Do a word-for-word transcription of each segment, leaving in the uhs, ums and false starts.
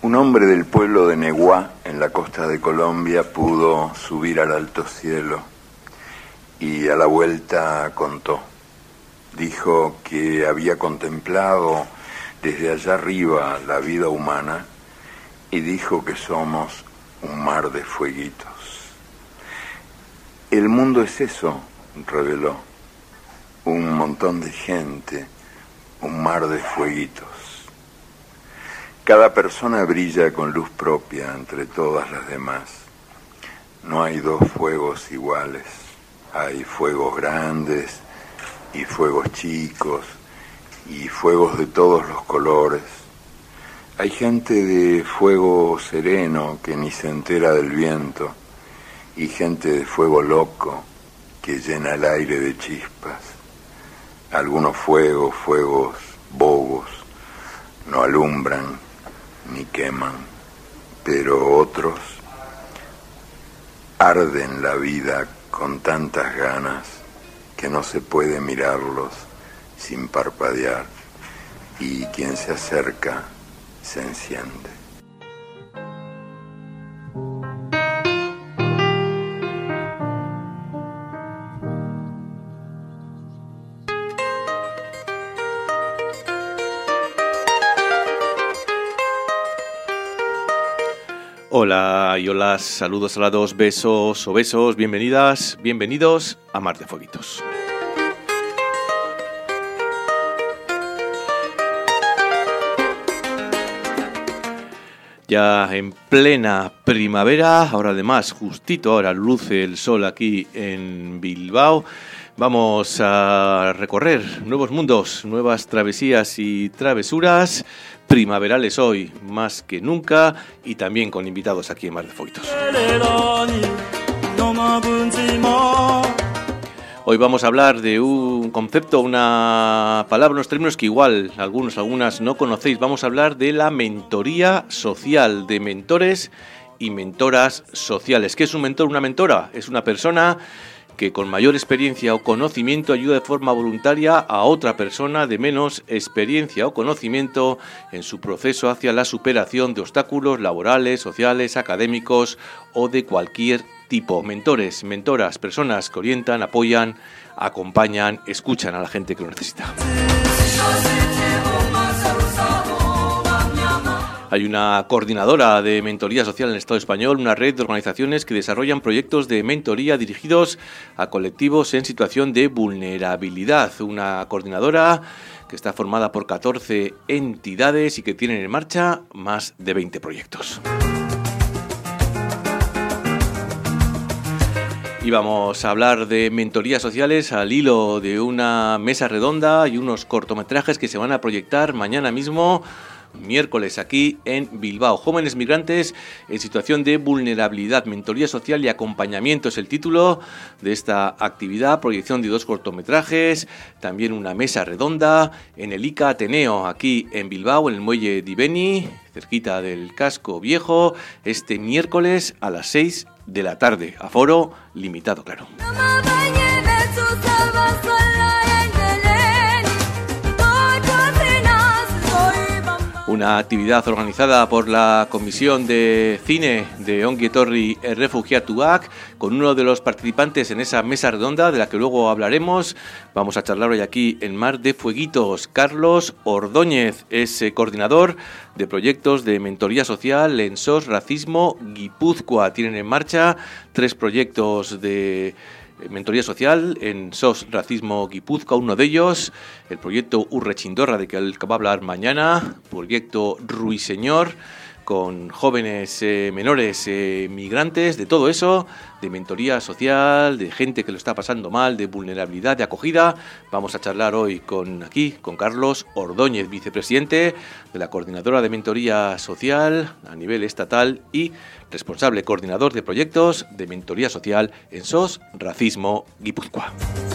Un hombre del pueblo de Neguá, en la costa de Colombia, pudo subir al alto cielo y a la vuelta contó. Dijo que había contemplado desde allá arriba la vida humana y dijo que somos un mar de fueguitos. El mundo es eso, reveló, un montón de gente, un mar de fueguitos. Cada persona brilla con luz propia entre todas las demás. No hay dos fuegos iguales. Hay fuegos grandes y fuegos chicos y fuegos de todos los colores. Hay gente de fuego sereno que ni se entera del viento y gente de fuego loco que llena el aire de chispas. Algunos fuegos, fuegos bobos, no alumbran ni queman, pero otros arden la vida con tantas ganas que no se puede mirarlos sin parpadear, y quien se acerca se enciende. Hola y hola, saludos alados, besos o besos, bienvenidas, bienvenidos a Mar de Fueguitos. Ya en plena primavera, ahora además, justito ahora luce el sol aquí en Bilbao. Vamos a recorrer nuevos mundos, nuevas travesías y travesuras primaverales hoy, más que nunca, y también con invitados aquí en Mar de Fueguitos. Hoy vamos a hablar de un concepto, una palabra, unos términos que igual algunos, algunas no conocéis. Vamos a hablar de la mentoría social, de mentores y mentoras sociales. ¿Qué es un mentor? Una mentora es una persona que con mayor experiencia o conocimiento ayuda de forma voluntaria a otra persona de menos experiencia o conocimiento en su proceso hacia la superación de obstáculos laborales, sociales, académicos o de cualquier tipo. Mentores, mentoras, personas que orientan, apoyan, acompañan, escuchan a la gente que lo necesita. Hay una coordinadora de mentoría social en el Estado español, una red de organizaciones que desarrollan proyectos de mentoría dirigidos a colectivos en situación de vulnerabilidad. Una coordinadora que está formada por catorce entidades y que tienen en marcha más de veinte proyectos. Y vamos a hablar de mentorías sociales al hilo de una mesa redonda y unos cortometrajes que se van a proyectar mañana mismo, miércoles, aquí en Bilbao. Jóvenes migrantes en situación de vulnerabilidad, mentoría social y acompañamiento es el título de esta actividad. Proyección de dos cortometrajes, también una mesa redonda en el ICA Ateneo, aquí en Bilbao, en el muelle de Ibeni, cerquita del casco viejo, este miércoles a las seis de la tarde. Aforo limitado, claro. Una actividad organizada por la Comisión de Cine de Ongi Etorri Errefugiatuak, con uno de los participantes en esa mesa redonda, de la que luego hablaremos. Vamos a charlar hoy aquí en Mar de Fueguitos. Carlos Ordóñez es eh, coordinador de proyectos de mentoría social en S O S Racismo Guipúzcoa. Tienen en marcha tres proyectos de mentoría social en S O S Racismo Guipúzcoa, uno de ellos, el proyecto Urrechindorra, de que va a hablar mañana, proyecto Ruiseñor, con jóvenes eh, menores eh, migrantes, de todo eso, de mentoría social, de gente que lo está pasando mal, de vulnerabilidad, de acogida. Vamos a charlar hoy con aquí, con Carlos Ordóñez, vicepresidente de la Coordinadora de Mentoría Social a nivel estatal y responsable coordinador de proyectos de mentoría social en S O S Racismo Guipúzcoa.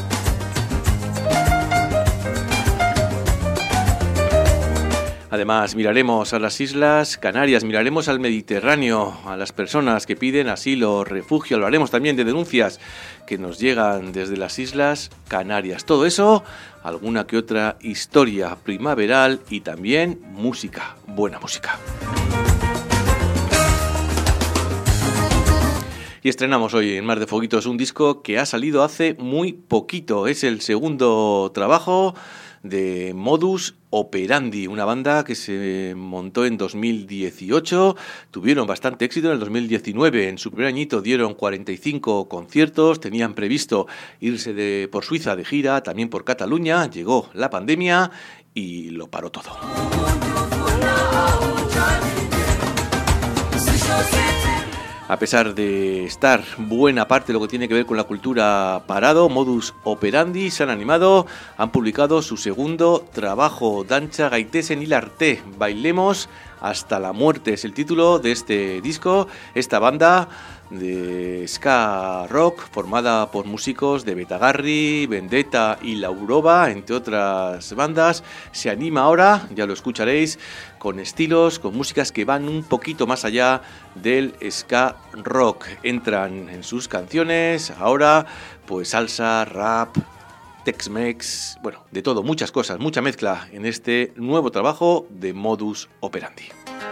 Además, miraremos a las Islas Canarias, miraremos al Mediterráneo, a las personas que piden asilo o refugio. Hablaremos también de denuncias que nos llegan desde las Islas Canarias. Todo eso, alguna que otra historia primaveral y también música, buena música. Y estrenamos hoy en Mar de Foguitos un disco que ha salido hace muy poquito. Es el segundo trabajo de Modus Operandi, una banda que se montó en dos mil dieciocho, tuvieron bastante éxito en el dos mil diecinueve, en su primer añito dieron cuarenta y cinco conciertos, tenían previsto irse de, por Suiza de gira, también por Cataluña, llegó la pandemia y lo paró todo. A pesar de estar buena parte de lo que tiene que ver con la cultura parado, Modus Operandi se han animado, han publicado su segundo trabajo, Dantza gaitezen hil arte, bailemos hasta la muerte, es el título de este disco. Esta banda de ska rock formada por músicos de Betagarri, Vendetta y Lauroba, entre otras bandas, se anima ahora, ya lo escucharéis, con estilos, con músicas que van un poquito más allá del ska rock. Entran en sus canciones ahora pues salsa, rap, Tex-Mex, bueno, de todo, muchas cosas, mucha mezcla en este nuevo trabajo de Modus Operandi.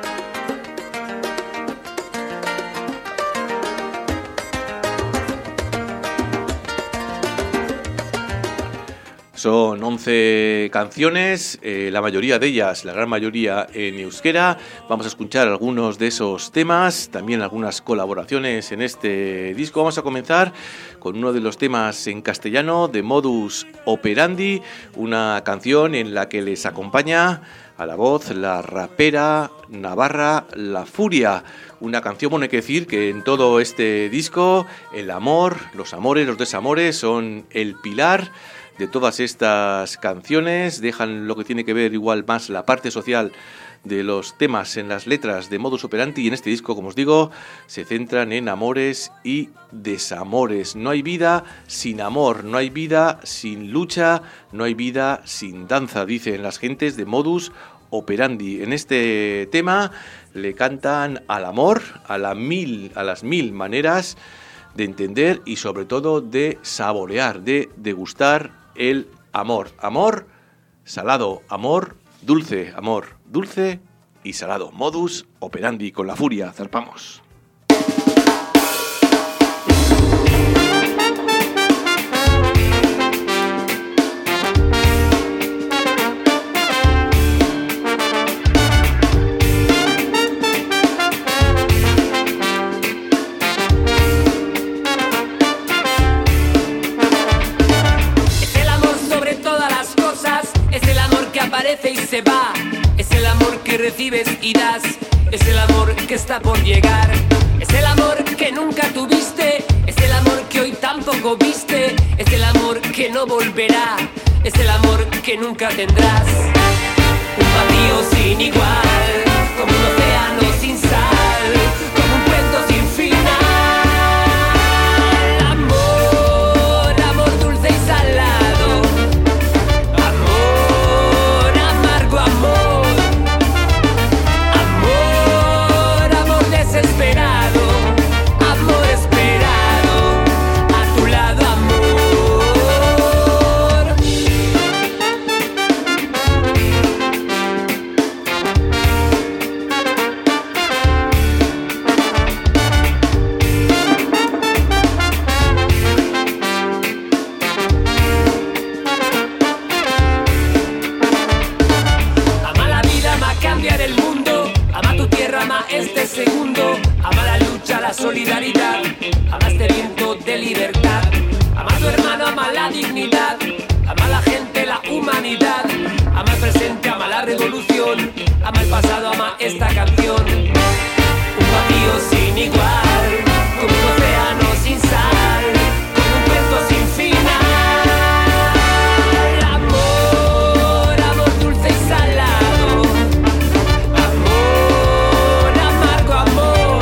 Son once canciones, eh, la mayoría de ellas, la gran mayoría en euskera. Vamos a escuchar algunos de esos temas, también algunas colaboraciones en este disco. Vamos a comenzar con uno de los temas en castellano de Modus Operandi, una canción en la que les acompaña a la voz la rapera navarra La Furia. Una canción, bueno, hay que decir que en todo este disco el amor, los amores, los desamores son el pilar de todas estas canciones. Dejan lo que tiene que ver igual más la parte social de los temas en las letras de Modus Operandi, y en este disco, como os digo, se centran en amores y desamores. No hay vida sin amor, no hay vida sin lucha, no hay vida sin danza, dicen las gentes de Modus Operandi. En este tema le cantan al amor, a, la mil, a las mil maneras de entender y sobre todo de saborear, de degustar el amor. Amor salado, amor dulce, amor dulce y salado. Modus Operandi con La Furia. Zarpamos. Y se va, es el amor que recibes y das, es el amor que está por llegar, es el amor que nunca tuviste, es el amor que hoy tampoco viste, es el amor que no volverá, es el amor que nunca tendrás. Un vacío sin igual, como un océano sin sal, como un cuento sin final. Amor, amor dulce y salado. Desesperado, amor esperado, a tu lado amor. Ama la vida, ama cambiar el mundo, ama tu tierra, ama este segundo, ama la lucha, la solidaridad, ama este viento de libertad, ama a tu hermano, ama la dignidad, ama a la gente, la humanidad, ama el presente, ama la revolución, ama el pasado, ama esta canción. Un vacío sin igual, como un océano sin sal, como un cuento sin final. Amor, amor dulce y salado. Amor, amargo amor.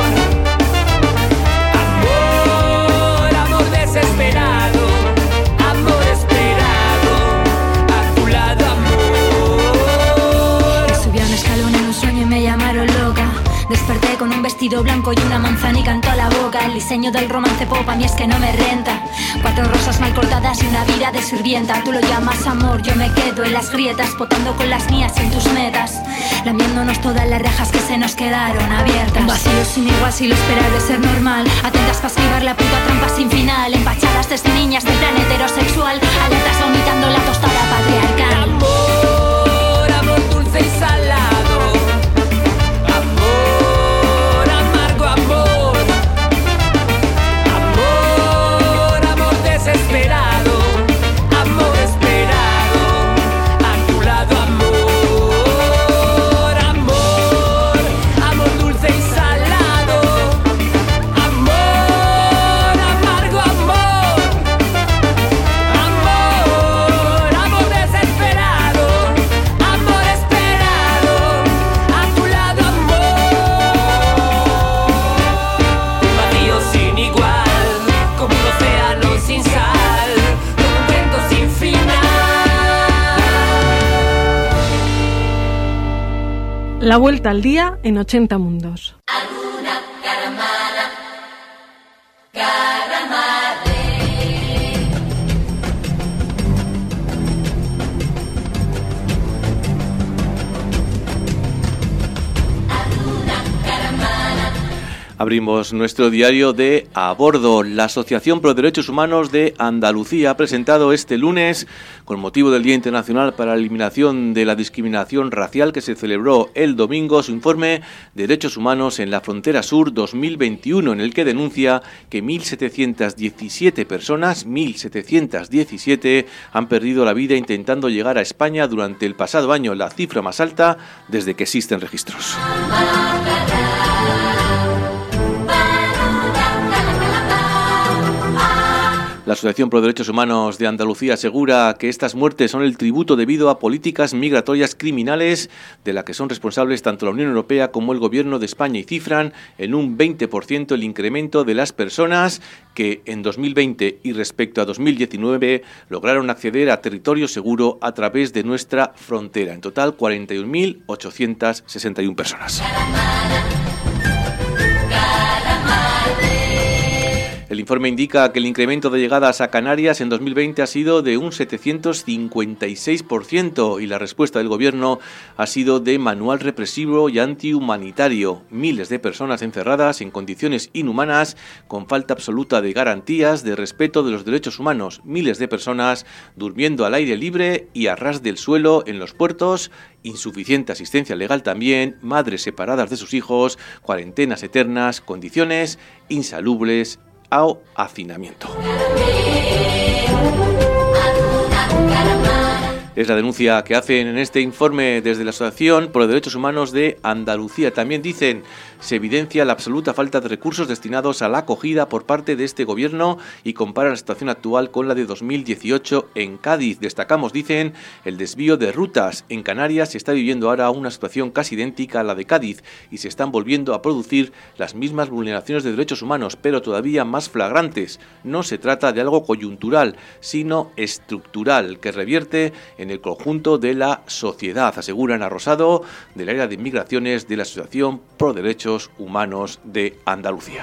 Amor, amor desesperado. Amor esperado, a tu lado amor. Subí a un escalón en un sueño y me llamaron loca. Desperté con un vestido vestido blanco y una manzanica en toda la boca. El diseño del romance pop a mí es que no me renta. Cuatro rosas mal cortadas y una vida de sirvienta. Tú lo llamas amor, yo me quedo en las grietas, potando con las mías y en tus metas, lamiéndonos todas las rejas que se nos quedaron abiertas. Un vacío sin igual si lo esperar de ser normal. Atentas para esquivar la puta trampa sin final. Empachadas desde niñas del plan heterosexual, alertas vomitando la tostada patriarcal. Amor, amor dulce y salado. Amor, amargo amor. Amor, amor desesperado. Amor esperado. A tu lado amor. Amor, amor dulce y salado. Amor, amargo amor. Amor, amor desesperado. Amor esperado. A tu lado amor. Un vacío sin igual, como un océano sin sal, como un cuento sin final. La vuelta al día en ochenta mundos. Abrimos nuestro diario de A Bordo. La Asociación Pro Derechos Humanos de Andalucía ha presentado este lunes, con motivo del Día Internacional para la Eliminación de la Discriminación Racial que se celebró el domingo, su informe Derechos Humanos en la Frontera Sur dos mil veintiuno, en el que denuncia que mil setecientas diecisiete personas, mil setecientas diecisiete, han perdido la vida intentando llegar a España durante el pasado año, la cifra más alta desde que existen registros. La Asociación Pro Derechos Humanos de Andalucía asegura que estas muertes son el tributo debido a políticas migratorias criminales de las que son responsables tanto la Unión Europea como el Gobierno de España, y cifran en un veinte por ciento el incremento de las personas que en dos mil veinte y respecto a dos mil diecinueve lograron acceder a territorio seguro a través de nuestra frontera. En total, cuarenta y un mil ochocientas sesenta y una personas. El informe indica que el incremento de llegadas a Canarias en dos mil veinte ha sido de un setecientos cincuenta y seis por ciento y la respuesta del Gobierno ha sido de manual represivo y antihumanitario. Miles de personas encerradas en condiciones inhumanas, con falta absoluta de garantías de respeto de los derechos humanos. Miles de personas durmiendo al aire libre y a ras del suelo en los puertos. Insuficiente asistencia legal también, madres separadas de sus hijos, cuarentenas eternas, condiciones insalubres o hacinamiento. Es la denuncia que hacen en este informe desde la Asociación Pro Derechos Humanos de Andalucía. También dicen, se evidencia la absoluta falta de recursos destinados a la acogida por parte de este Gobierno y compara la situación actual con la de dos mil dieciocho en Cádiz. Destacamos, dicen, el desvío de rutas. En Canarias se está viviendo ahora una situación casi idéntica a la de Cádiz y se están volviendo a producir las mismas vulneraciones de derechos humanos, pero todavía más flagrantes. No se trata de algo coyuntural, sino estructural, que revierte en el conjunto de la sociedad, asegura Ana Rosado, del área de Inmigraciones de la Asociación Pro Derechos Humanos de Andalucía.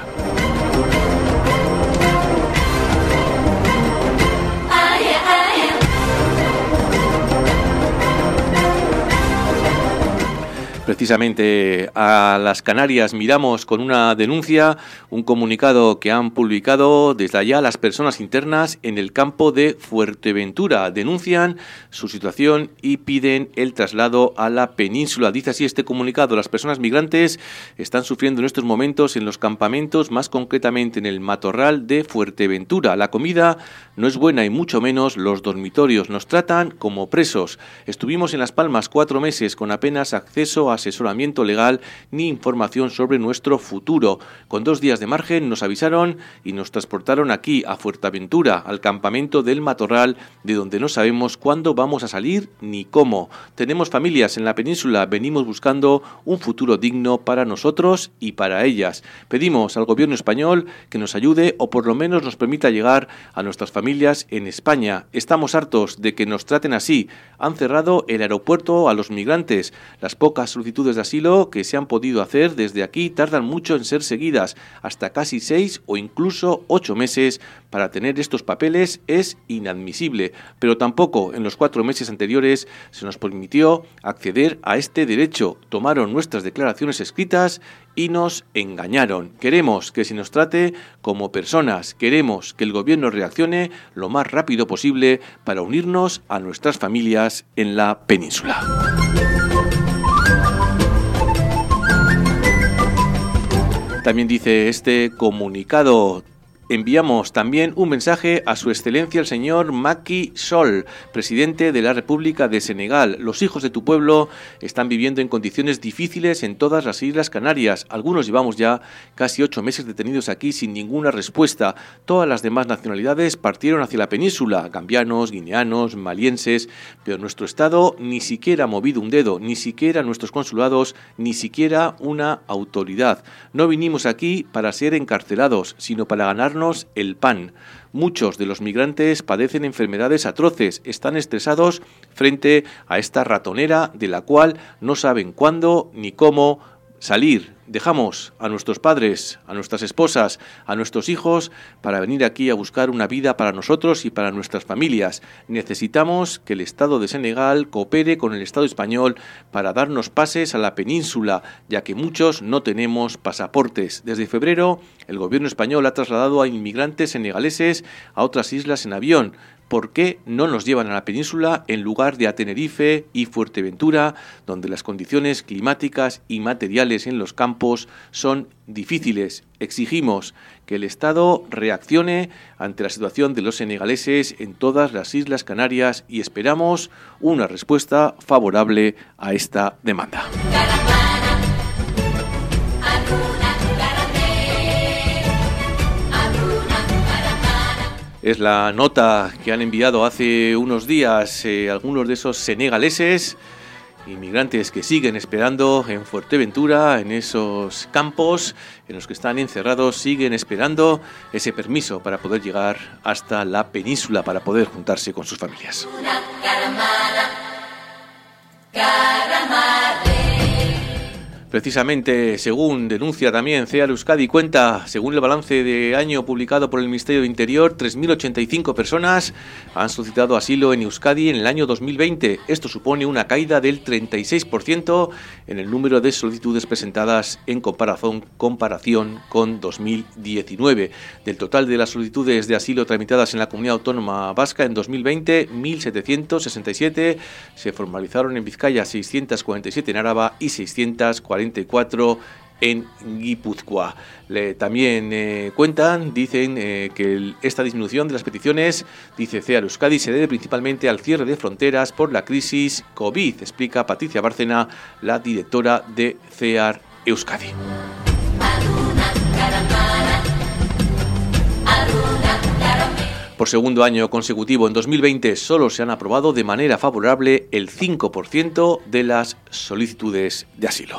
Precisamente a las Canarias miramos con una denuncia, un comunicado que han publicado desde allá las personas internas en el campo de Fuerteventura. Denuncian su situación y piden el traslado a la península. Dice así este comunicado: las personas migrantes están sufriendo en estos momentos en los campamentos, más concretamente en el Matorral de Fuerteventura. La comida no es buena y mucho menos los dormitorios. Nos tratan como presos. Estuvimos en Las Palmas cuatro meses con apenas acceso a asesoramiento legal ni información sobre nuestro futuro. Con dos días de margen nos avisaron y nos transportaron aquí a Fuerteventura, al campamento del Matorral, de donde no sabemos cuándo vamos a salir ni cómo. Tenemos familias en la península, venimos buscando un futuro digno para nosotros y para ellas. Pedimos al Gobierno español que nos ayude o por lo menos nos permita llegar a nuestras familias en España. Estamos hartos de que nos traten así. Han cerrado el aeropuerto a los migrantes. Las pocas soluciones solicitudes de asilo que se han podido hacer desde aquí tardan mucho en ser seguidas, hasta casi seis o incluso ocho meses para tener estos papeles es inadmisible, pero tampoco en los cuatro meses anteriores se nos permitió acceder a este derecho. Tomaron nuestras declaraciones escritas y nos engañaron. Queremos que se nos trate como personas, queremos que el gobierno reaccione lo más rápido posible para unirnos a nuestras familias en la península. También dice este comunicado: enviamos también un mensaje a su excelencia el señor Macky Sall, presidente de la República de Senegal. Los hijos de tu pueblo están viviendo en condiciones difíciles en todas las Islas Canarias. Algunos llevamos ya casi ocho meses detenidos aquí sin ninguna respuesta. Todas las demás nacionalidades partieron hacia la península, gambianos, guineanos, malienses, pero nuestro Estado ni siquiera ha movido un dedo, ni siquiera nuestros consulados, ni siquiera una autoridad. No vinimos aquí para ser encarcelados, sino para ganar el pan. Muchos de los migrantes padecen enfermedades atroces, están estresados frente a esta ratonera de la cual no saben cuándo ni cómo salir. Dejamos a nuestros padres, a nuestras esposas, a nuestros hijos para venir aquí a buscar una vida para nosotros y para nuestras familias. Necesitamos que el Estado de Senegal coopere con el Estado español para darnos pases a la península, ya que muchos no tenemos pasaportes. Desde febrero, el gobierno español ha trasladado a inmigrantes senegaleses a otras islas en avión. ¿Por qué no nos llevan a la península en lugar de a Tenerife y Fuerteventura, donde las condiciones climáticas y materiales en los campos son difíciles? Exigimos que el Estado reaccione ante la situación de los senegaleses en todas las Islas Canarias y esperamos una respuesta favorable a esta demanda. Es la nota que han enviado hace unos días eh, algunos de esos senegaleses, inmigrantes que siguen esperando en Fuerteventura, en esos campos en los que están encerrados, siguen esperando ese permiso para poder llegar hasta la península, para poder juntarse con sus familias. Una caramana, caramare. Precisamente, según denuncia también CEAR Euskadi, cuenta, según el balance de año publicado por el Ministerio de Interior, tres mil ochenta y cinco personas han solicitado asilo en Euskadi en el año dos mil veinte. Esto supone una caída del treinta y seis por ciento en el número de solicitudes presentadas en comparación, comparación con dos mil diecinueve. Del total de las solicitudes de asilo tramitadas en la Comunidad Autónoma Vasca en dos mil veinte, mil setecientos sesenta y siete se formalizaron en Vizcaya, seiscientos cuarenta y siete en Araba y seiscientos cuarenta y cuatro en Guipúzcoa. Le, también eh, cuentan, dicen eh, que el, esta disminución de las peticiones, dice CEAR Euskadi, se debe principalmente al cierre de fronteras por la crisis COVID, explica Patricia Bárcena, la directora de CEAR Euskadi. Por segundo año consecutivo, en dos mil veinte, solo se han aprobado de manera favorable el cinco por ciento de las solicitudes de asilo.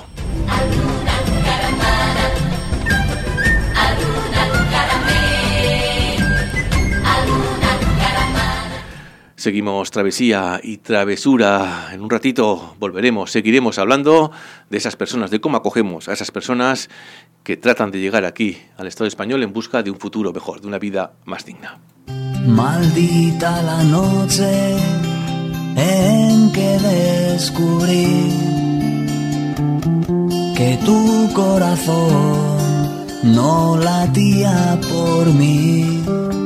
Seguimos travesía y travesura. En un ratito volveremos, seguiremos hablando de esas personas, de cómo acogemos a esas personas que tratan de llegar aquí, al Estado español, en busca de un futuro mejor, de una vida más digna. Maldita la noche en que descubrí que tu corazón no latía por mí.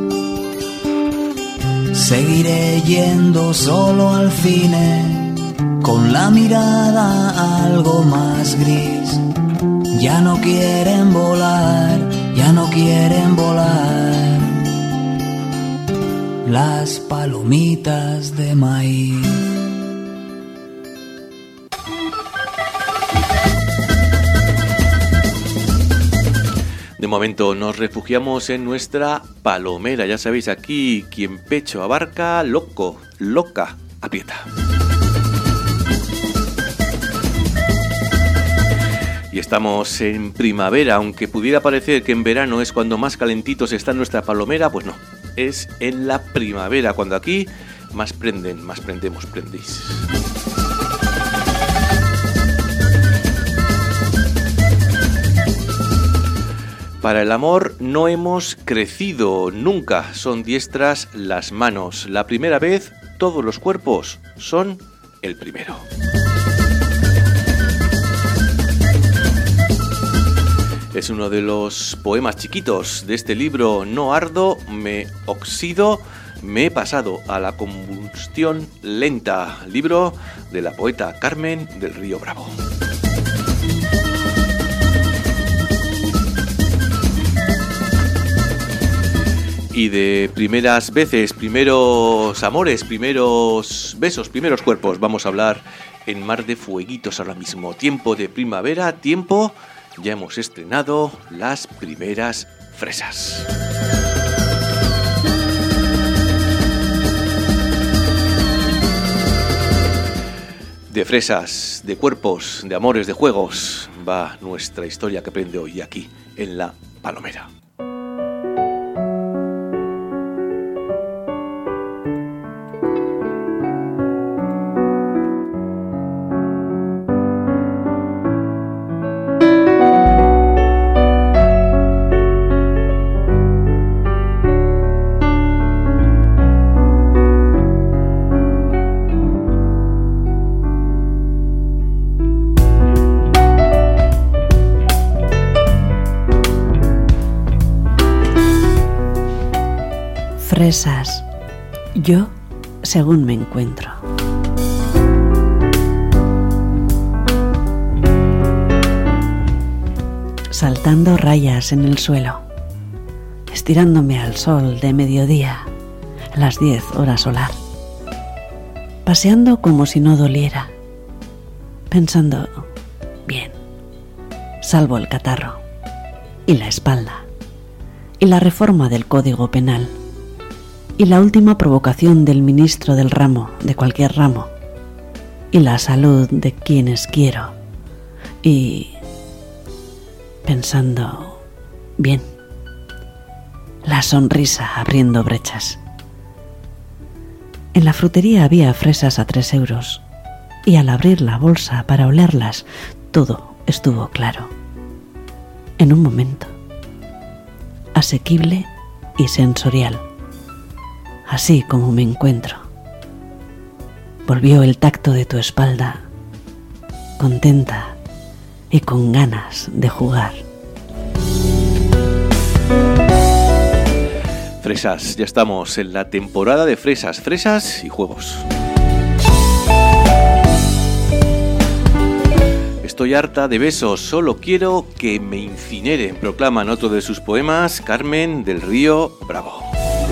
Seguiré yendo solo al cine con la mirada algo más gris. Ya no quieren volar, ya no quieren volar las palomitas de maíz. De momento nos refugiamos en nuestra palomera. Ya sabéis, aquí quien pecho abarca, loco, loca, aprieta. Y estamos en primavera, aunque pudiera parecer que en verano es cuando más calentitos está nuestra palomera, pues no. Es en la primavera, cuando aquí más prenden, más prendemos, prendéis. Para el amor no hemos crecido nunca, son diestras las manos. La primera vez, todos los cuerpos son el primero. Es uno de los poemas chiquitos de este libro. No ardo, me oxido, me he pasado a la combustión lenta. Libro de la poeta Carmen del Río Bravo. Y de primeras veces, primeros amores, primeros besos, primeros cuerpos, vamos a hablar en Mar de Fueguitos ahora mismo. Tiempo de primavera, tiempo, ya hemos estrenado las primeras fresas. De fresas, de cuerpos, de amores, de juegos, va nuestra historia que aprende hoy aquí en La Palomera. Fresas, yo según me encuentro. Saltando rayas en el suelo, estirándome al sol de mediodía, a las diez horas solar, paseando como si no doliera, pensando, bien, salvo el catarro, y la espalda, y la reforma del Código Penal, y la última provocación del ministro del ramo, de cualquier ramo, y la salud de quienes quiero, y pensando, bien, la sonrisa abriendo brechas. En la frutería había fresas a tres euros, y al abrir la bolsa para olerlas, todo estuvo claro. En un momento, asequible y sensorial. Así como me encuentro. Volvió el tacto de tu espalda, contenta y con ganas de jugar. Fresas, ya estamos en la temporada de fresas, fresas y juegos. Estoy harta de besos, solo quiero que me incineren, proclama en otro de sus poemas Carmen del Río Bravo.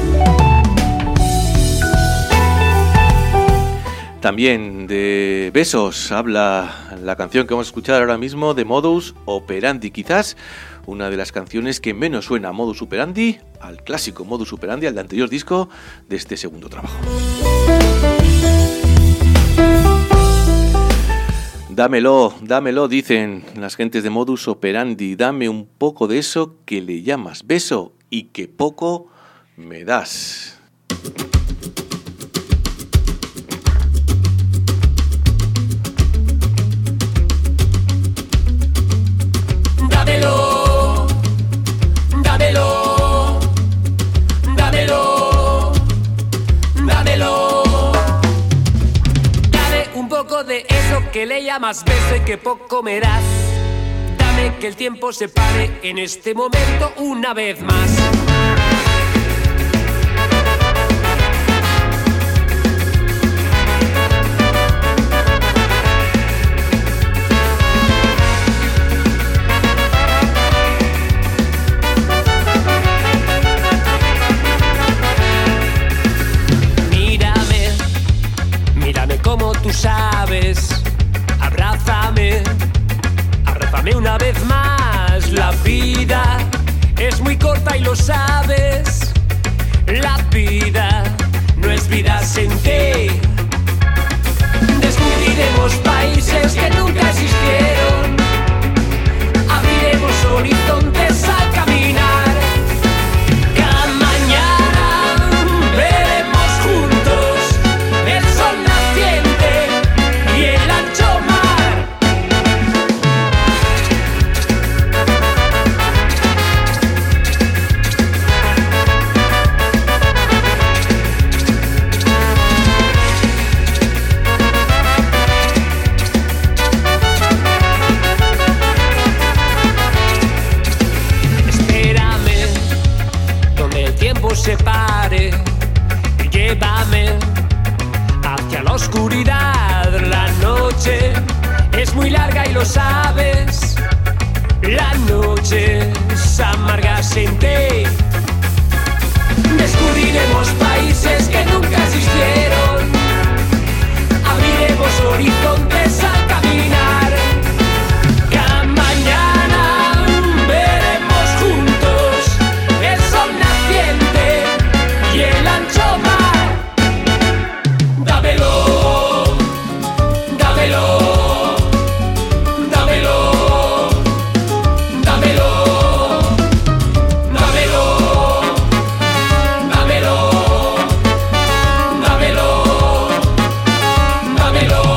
También de besos habla la canción que vamos a escuchar ahora mismo de Modus Operandi, quizás una de las canciones que menos suena a Modus Operandi, al clásico Modus Operandi, al del anterior disco de este segundo trabajo. Dámelo, dámelo, dicen las gentes de Modus Operandi, dame un poco de eso que le llamas beso y que poco me das. Dámelo, dámelo, dámelo, dámelo. Dame un poco de eso que le llamas beso y que poco me das. Dame que el tiempo se pare en este momento una vez más. Como tú sabes, abrázame, abrázame una vez más. La vida es muy corta y lo sabes. La vida no es vida sin ti. Descubriremos países que nunca existieron. Abriremos horizontes al caminar. Cada mañana veremos juntos el sol y el ancho mar. lo sabes, la noche se amarga sin ti. Descubriremos países que nunca existieron, abriremos horizontes al caminar. Cada mañana veremos juntos el sol naciente y el ancho mar. Dámelo, dámelo, dámelo, dámelo, dámelo, dámelo, dámelo, dámelo.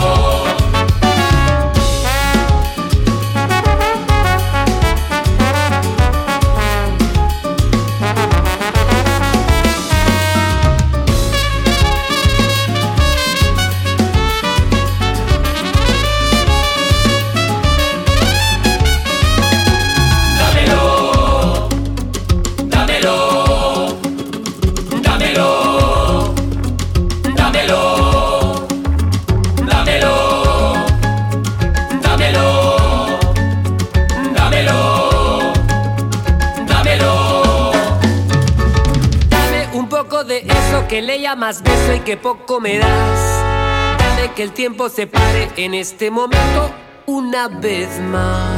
Que le llamas beso y que poco me das. Dame que el tiempo se pare en este momento una vez más.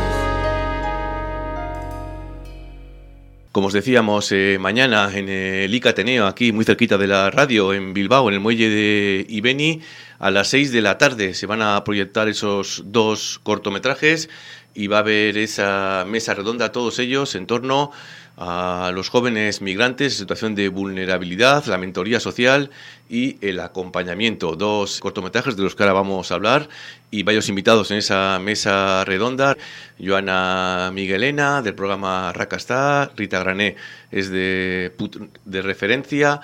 Como os decíamos, eh, mañana en el I C A Ateneo, aquí muy cerquita de la radio, en Bilbao, en el muelle de Ibeni, a las seis de la tarde se van a proyectar esos dos cortometrajes y va a haber esa mesa redonda, todos ellos en torno a los jóvenes migrantes en situación de vulnerabilidad, la mentoría social y el acompañamiento. Dos cortometrajes de los que ahora vamos a hablar y varios invitados en esa mesa redonda. Joana Miguelena, del programa Rakastá, Rita Grané es de, de referencia,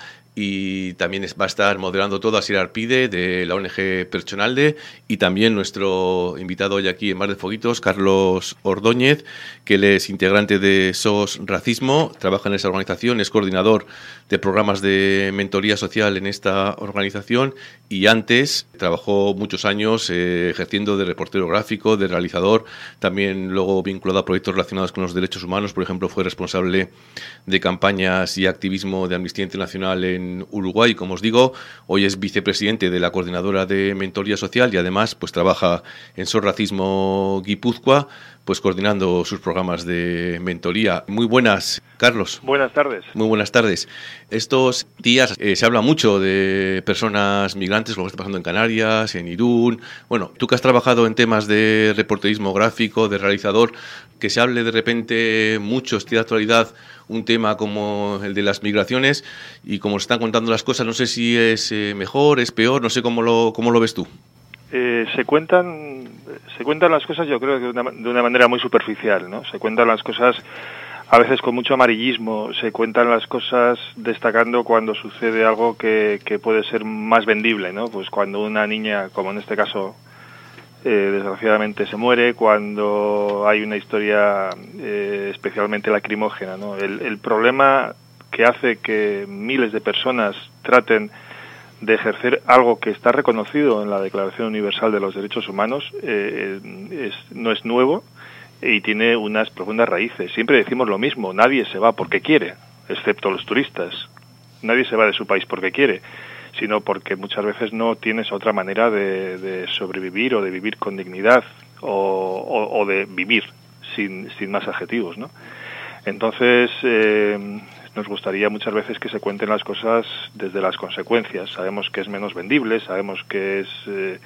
y también va a estar moderando todo Asier Arpide, de la O N G Pertsonalde, y también nuestro invitado hoy aquí en Mar de Foguitos, Carlos Ordóñez, que él es integrante de S O S Racismo, trabaja en esa organización, es coordinador de programas de mentoría social en esta organización, y antes trabajó muchos años eh, ejerciendo de reportero gráfico, de realizador, también luego vinculado a proyectos relacionados con los derechos humanos. Por ejemplo, fue responsable de campañas y activismo de Amnistía Internacional en Uruguay. Como os digo, hoy es vicepresidente de la Coordinadora de Mentoría Social y además pues trabaja en S O S Racismo Guipúzcoa, pues coordinando sus programas de mentoría. Muy buenas, Carlos. Buenas tardes. Muy buenas tardes. Estos días eh, se habla mucho de personas migrantes, lo que está pasando en Canarias, en Irún. Bueno, tú que has trabajado en temas de reporterismo gráfico, de realizador, que se hable de repente mucho, esté de actualidad, un tema como el de las migraciones, y como se están contando las cosas, no sé si es eh, mejor, es peor, no sé cómo lo, cómo lo ves tú. Eh, se cuentan se cuentan las cosas, yo creo que de una, de una manera muy superficial, ¿no? Se cuentan las cosas a veces con mucho amarillismo, se cuentan las cosas destacando cuando sucede algo que, que puede ser más vendible, ¿no? Pues cuando una niña, como en este caso, eh, desgraciadamente se muere, cuando hay una historia eh, especialmente lacrimógena, ¿no? El, el problema que hace que miles de personas traten de ejercer algo que está reconocido en la Declaración Universal de los Derechos Humanos eh, es, no es nuevo y tiene unas profundas raíces. Siempre decimos lo mismo, nadie se va porque quiere, excepto los turistas. Nadie se va de su país porque quiere, sino porque muchas veces no tienes otra manera de, de sobrevivir o de vivir con dignidad o, o, o de vivir sin, sin más adjetivos, ¿no? Entonces, eh, nos gustaría muchas veces que se cuenten las cosas desde las consecuencias. Sabemos que es menos vendible, sabemos que es eh,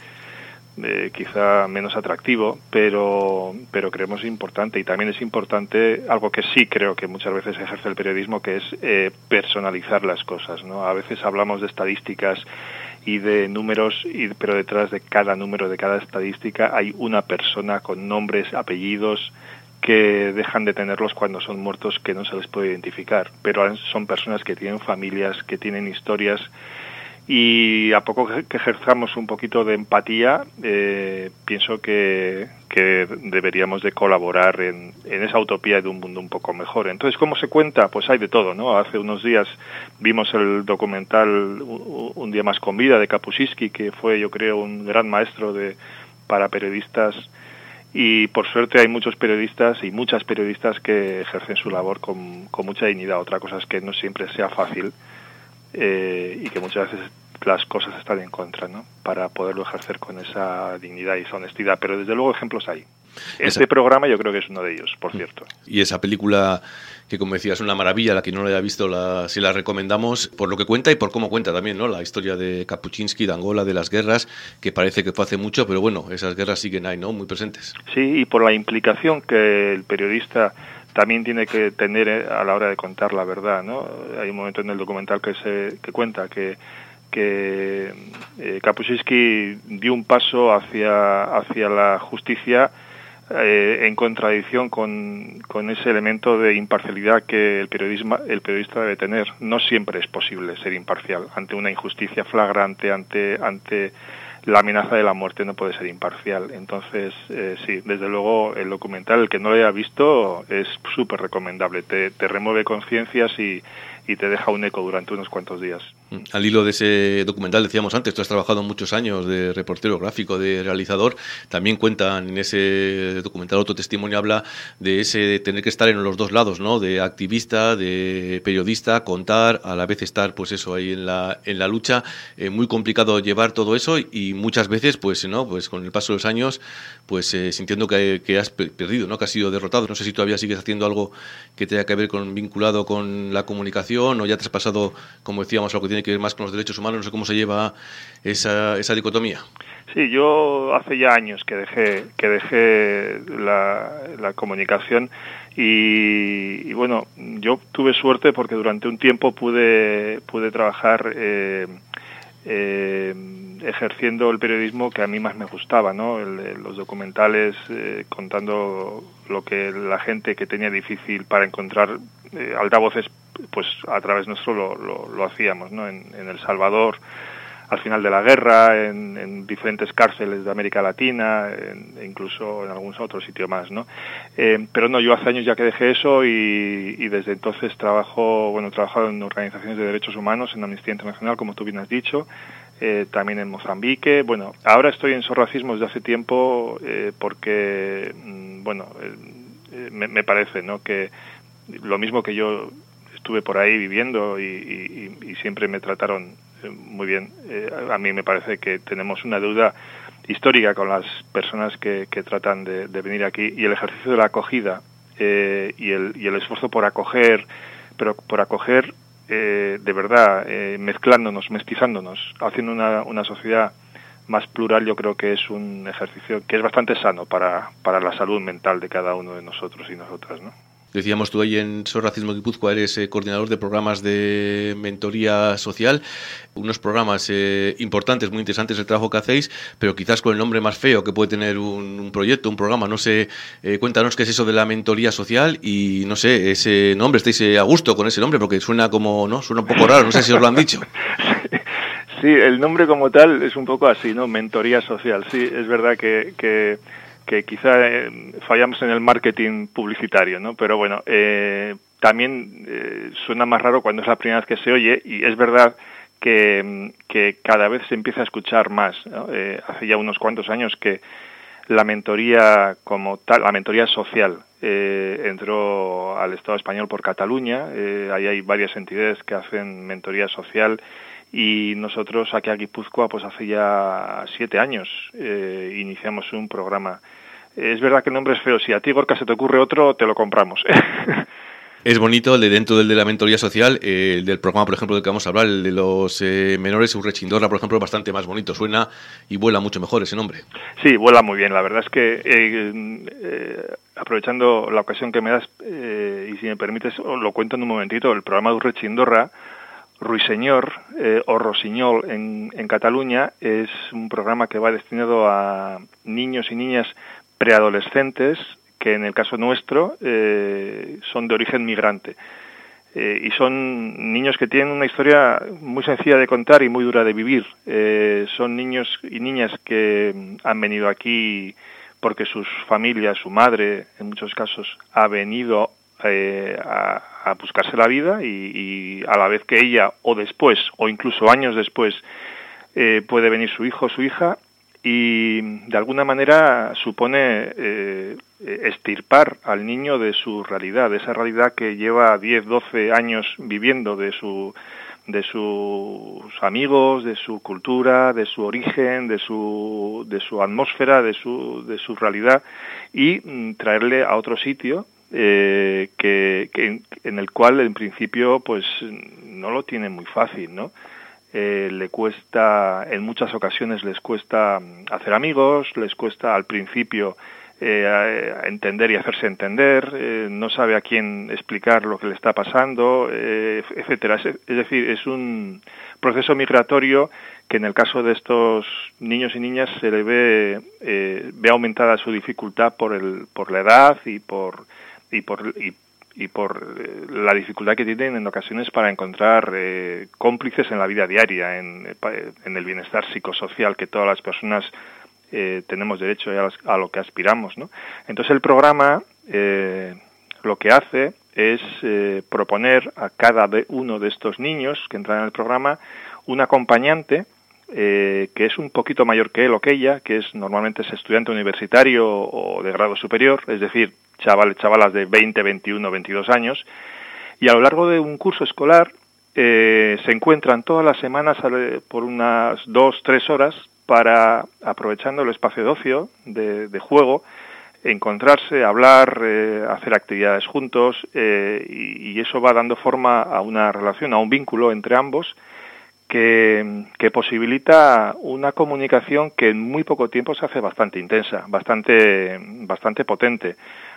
eh, quizá menos atractivo, pero pero creemos importante. Y también es importante algo que sí creo que muchas veces ejerce el periodismo, que es eh, personalizar las cosas, ¿no? A veces hablamos de estadísticas y de números, y, pero detrás de cada número, de cada estadística, hay una persona con nombres, apellidos, que dejan de tenerlos cuando son muertos, que no se les puede identificar, pero son personas que tienen familias, que tienen historias, y a poco que ejerzamos un poquito de empatía, eh, pienso que, que deberíamos de colaborar en, en esa utopía de un mundo un poco mejor. Entonces, ¿cómo se cuenta? Pues hay de todo, ¿no? Hace unos días vimos el documental Un día más con vida, de Kapuscinski, que fue, yo creo, un gran maestro de para periodistas y por suerte hay muchos periodistas y muchas periodistas que ejercen su labor con, con mucha dignidad. Otra cosa es que no siempre sea fácil eh, y que muchas veces las cosas están en contra, ¿no?, para poderlo ejercer con esa dignidad y esa honestidad, pero desde luego ejemplos hay. Este esa... programa yo creo que es uno de ellos, por cierto. Y esa película que, como decías, es una maravilla, la que no la haya visto, la, si la recomendamos por lo que cuenta y por cómo cuenta también, ¿no?, la historia de Kapuscinski, de Angola, de las guerras, que parece que fue hace mucho, pero bueno, esas guerras siguen ahí, ¿no?, muy presentes. Sí, y por la implicación que el periodista también tiene que tener a la hora de contar la verdad, ¿no? Hay un momento en el documental que se que cuenta que que eh, Kapuscinski dio un paso hacia hacia la justicia eh, en contradicción con, con ese elemento de imparcialidad que el periodismo el periodista debe tener. No siempre es posible ser imparcial ante una injusticia flagrante, ante ante la amenaza de la muerte, no puede ser imparcial. Entonces, eh, sí, desde luego el documental, el que no lo haya visto, es súper recomendable. Te, te remueve conciencias y, y te deja un eco durante unos cuantos días. Al hilo de ese documental, decíamos antes, tú has trabajado muchos años de reportero gráfico, de realizador. También cuentan en ese documental, otro testimonio habla de ese de tener que estar en los dos lados, ¿no?, de activista, de periodista, contar, a la vez estar, pues eso, ahí en la en la lucha. Eh, muy complicado llevar todo eso y muchas veces, pues no, pues con el paso de los años, pues eh, sintiendo que, que has perdido, ¿no?, que has sido derrotado. No sé si todavía sigues haciendo algo que tenga que ver con vinculado con la comunicación, o ya te has pasado, como decíamos, a lo que tiene que ver más con los derechos humanos. No sé cómo se lleva esa, esa dicotomía. Sí, yo hace ya años que dejé que dejé la, la comunicación y, y bueno, yo tuve suerte porque durante un tiempo pude pude trabajar eh, eh, ejerciendo el periodismo que a mí más me gustaba, ¿no? El, los documentales eh, contando lo que la gente que tenía difícil para encontrar eh, altavoces, pues a través nuestro lo, lo, lo hacíamos, ¿no? En, en El Salvador, al final de la guerra, en, en diferentes cárceles de América Latina, en, incluso en algún otro sitio más, ¿no? Eh, pero no, yo hace años ya que dejé eso y, y desde entonces trabajo, bueno, he trabajado en organizaciones de derechos humanos, en Amnistía Internacional, como tú bien has dicho, eh, también en Mozambique. Bueno, ahora estoy en Sorracismo desde hace tiempo eh, porque, bueno, eh, me, me parece, ¿no?, que lo mismo que yo estuve por ahí viviendo y, y, y siempre me trataron muy bien. Eh, a mí me parece que tenemos una deuda histórica con las personas que, que tratan de, de venir aquí, y el ejercicio de la acogida eh, y, el, y el esfuerzo por acoger, pero por acoger eh, de verdad, eh, mezclándonos, mestizándonos, haciendo una, una sociedad más plural, yo creo que es un ejercicio que es bastante sano para, para la salud mental de cada uno de nosotros y nosotras, ¿no? Decíamos, tú ahí en Sorracismo Guipúzcoa eres eh, coordinador de programas de mentoría social, unos programas eh, importantes, muy interesantes el trabajo que hacéis, pero quizás con el nombre más feo que puede tener un, un proyecto, un programa. No sé, eh, cuéntanos qué es eso de la mentoría social y, no sé, ese nombre, estáis eh, a gusto con ese nombre, porque suena como, ¿no? Suena un poco raro, no sé si os lo han dicho. Sí, el nombre como tal es un poco así, ¿no? Mentoría social. Sí, es verdad que... que... que quizá eh, fallamos en el marketing publicitario, ¿no? Pero bueno, eh, también eh, suena más raro cuando es la primera vez que se oye, y es verdad que, que cada vez se empieza a escuchar más, ¿no? Eh, hace ya unos cuantos años que la mentoría como tal, la mentoría social, eh, entró al Estado español por Cataluña. Eh, ahí hay varias entidades que hacen mentoría social, y nosotros aquí a Guipúzcoa, pues hace ya siete años eh, iniciamos un programa. Es verdad que el nombre es feo. Si a ti, Gorka, se te ocurre otro, te lo compramos. Es bonito el de dentro del de la mentoría social, eh, el del programa, por ejemplo, del que vamos a hablar, el de los eh, menores, Urrechindorra, por ejemplo, es bastante más bonito. Suena y vuela mucho mejor ese nombre. Sí, vuela muy bien. La verdad es que, eh, eh, aprovechando la ocasión que me das, eh, y si me permites, lo cuento en un momentito, el programa de Urrechindorra, Ruiseñor eh, o Rosiñol en, en Cataluña, es un programa que va destinado a niños y niñas preadolescentes que en el caso nuestro eh, son de origen migrante. Eh, y son niños que tienen una historia muy sencilla de contar y muy dura de vivir. Eh, son niños y niñas que han venido aquí porque sus familias, su madre, en muchos casos, ha venido eh, a, a buscarse la vida y, y a la vez que ella, o después, o incluso años después, eh, puede venir su hijo o su hija, y de alguna manera supone eh, extirpar al niño de su realidad, de esa realidad que lleva diez, doce años viviendo, de su de sus amigos, de su cultura, de su origen, de su de su atmósfera, de su de su realidad, y mm, traerle a otro sitio eh, que, que en el cual en principio pues no lo tiene muy fácil, ¿no? Eh, le cuesta, en muchas ocasiones les cuesta hacer amigos, les cuesta al principio eh, entender y hacerse entender, eh, no sabe a quién explicar lo que le está pasando, eh, etcétera. Es, es decir, es un proceso migratorio que en el caso de estos niños y niñas se le ve, eh, ve aumentada su dificultad por el, por la edad y por y por y, y por la dificultad que tienen en ocasiones para encontrar eh, cómplices en la vida diaria, en, en el bienestar psicosocial que todas las personas eh, tenemos derecho a, a lo que aspiramos, ¿no? Entonces el programa eh, lo que hace es eh, proponer a cada uno de estos niños que entran en el programa un acompañante eh, que es un poquito mayor que él o que ella, que es normalmente es estudiante universitario o de grado superior, es decir, chavales, chavalas de veinte, veintiuno, veintidós años, y a lo largo de un curso escolar eh, se encuentran todas las semanas por unas dos, tres horas para, aprovechando el espacio de ocio, de, de juego, encontrarse, hablar, eh, hacer actividades juntos, eh, y, y eso va dando forma a una relación, a un vínculo entre ambos que, que posibilita una comunicación que en muy poco tiempo se hace bastante intensa, bastante, bastante potente.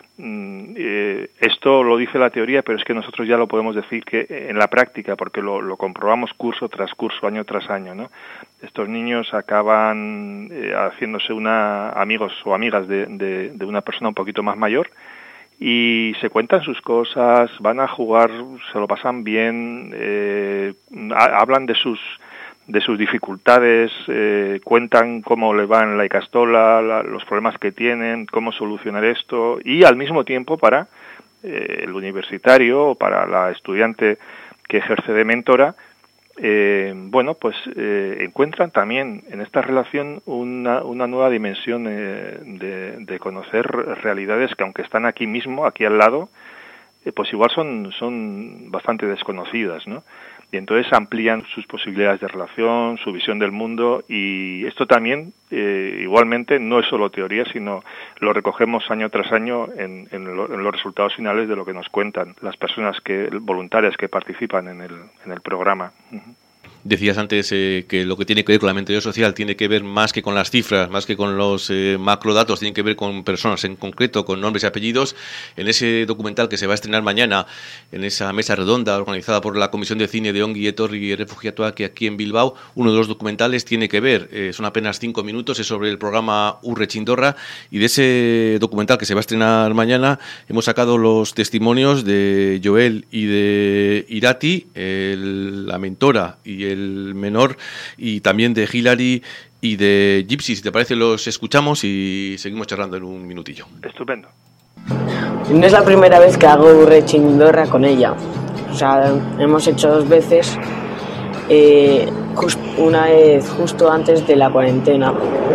Eh, esto lo dice la teoría, pero es que nosotros ya lo podemos decir que en la práctica, porque lo, lo comprobamos curso tras curso, año tras año, ¿no? Estos niños acaban eh, haciéndose una amigos o amigas de, de, de una persona un poquito más mayor y se cuentan sus cosas, van a jugar, se lo pasan bien, eh, hablan de sus de sus dificultades, eh, cuentan cómo le va en la Icastola, la, los problemas que tienen, cómo solucionar esto, y al mismo tiempo para eh, el universitario o para la estudiante que ejerce de mentora, eh, bueno, pues eh, encuentran también en esta relación una, una nueva dimensión eh, de, de conocer realidades que aunque están aquí mismo, aquí al lado, eh, pues igual son, son bastante desconocidas, ¿no? Y entonces amplían sus posibilidades de relación, su visión del mundo, y esto también, eh, igualmente, no es solo teoría, sino lo recogemos año tras año en, en, lo, en los resultados finales de lo que nos cuentan las personas que voluntarias que participan en el, en el programa. Uh-huh. Decías antes eh, que lo que tiene que ver con la mentoría social tiene que ver más que con las cifras, más que con los eh, macrodatos, tiene que ver con personas en concreto, con nombres y apellidos. En ese documental que se va a estrenar mañana, en esa mesa redonda organizada por la Comisión de Cine de Ongi Etorri Errefuxiatuak aquí en Bilbao, uno de los documentales tiene que ver, eh, son apenas cinco minutos, es sobre el programa Urretxindorra, y de ese documental que se va a estrenar mañana hemos sacado los testimonios de Joel y de Irati, el, la mentora y el el menor, y también de Hilary y de Gypsy. Si te parece, los escuchamos y seguimos charlando en un minutillo. Estupendo. No es la primera vez que hago Urretxindorra con ella. O sea, hemos hecho dos veces. Eh, just, una vez justo antes de la cuarentena.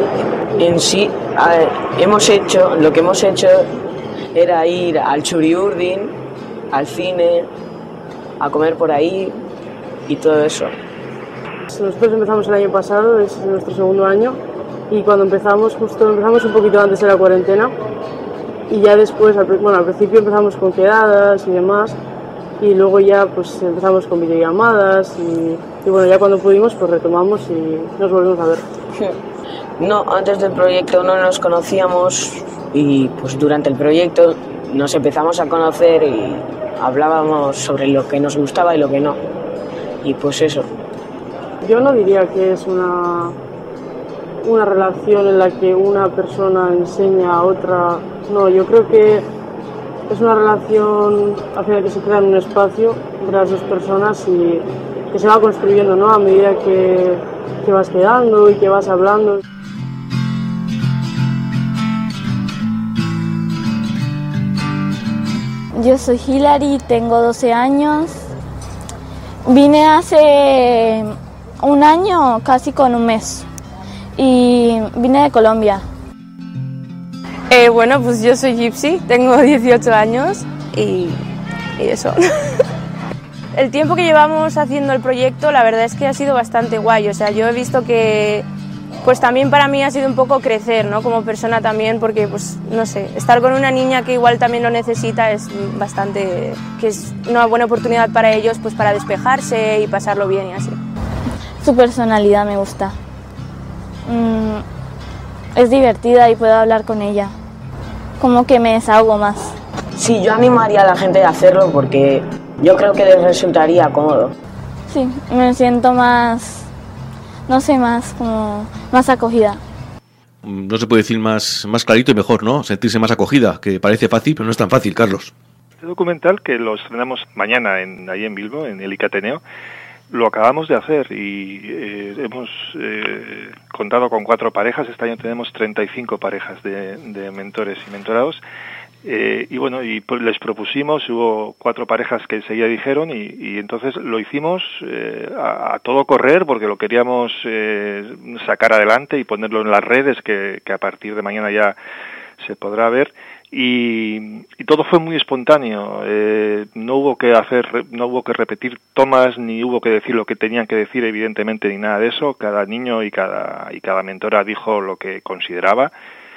En sí, ver, hemos hecho, lo que hemos hecho era ir al Txuri-Urdin, al cine, a comer por ahí y todo eso. Nosotros empezamos el año pasado, es nuestro segundo año, y cuando empezamos, justo empezamos un poquito antes de la cuarentena, y ya después, al, bueno, al principio empezamos con quedadas y demás, y luego ya pues empezamos con videollamadas, y, y bueno, ya cuando pudimos pues retomamos y nos volvimos a ver. No, antes del proyecto no nos conocíamos, y pues durante el proyecto nos empezamos a conocer y hablábamos sobre lo que nos gustaba y lo que no, y pues eso. Yo no diría que es una, una relación en la que una persona enseña a otra. No, yo creo que es una relación al final que se crea en un espacio entre las dos personas y que se va construyendo, ¿no? A medida que, que vas quedando y que vas hablando. Yo soy Hilary, tengo doce años. Vine hace un año, casi con un mes, y vine de Colombia. Eh, bueno, pues yo soy Gypsy, tengo dieciocho años y, y eso. El tiempo que llevamos haciendo el proyecto, la verdad es que ha sido bastante guay. O sea, yo he visto que, pues también para mí ha sido un poco crecer, ¿no? Como persona también, porque, pues, no sé, estar con una niña que igual también lo necesita es bastante, que es una buena oportunidad para ellos, pues, para despejarse y pasarlo bien y así. Su personalidad me gusta. Mm, es divertida y puedo hablar con ella. Como que me desahogo más. Sí, yo animaría a la gente a hacerlo porque yo creo que les resultaría cómodo. Sí, me siento más, no sé, más como más acogida. No se puede decir más, más clarito y mejor, ¿no? Sentirse más acogida, que parece fácil, pero no es tan fácil, Carlos. Este documental, que lo estrenamos mañana en, ahí en Bilbo, en el Icateneo, lo acabamos de hacer y eh, hemos eh, contado con cuatro parejas. Este año tenemos treinta y cinco parejas de, de mentores y mentorados. Eh, y bueno, y pues les propusimos, hubo cuatro parejas que enseguida dijeron y, y entonces lo hicimos eh, a, a todo correr porque lo queríamos eh, sacar adelante y ponerlo en las redes que, que a partir de mañana ya se podrá ver. Y, y todo fue muy espontáneo, eh, no hubo que hacer, no hubo que repetir tomas, ni hubo que decir lo que tenían que decir, evidentemente, ni nada de eso. Cada niño y cada y cada mentora dijo lo que consideraba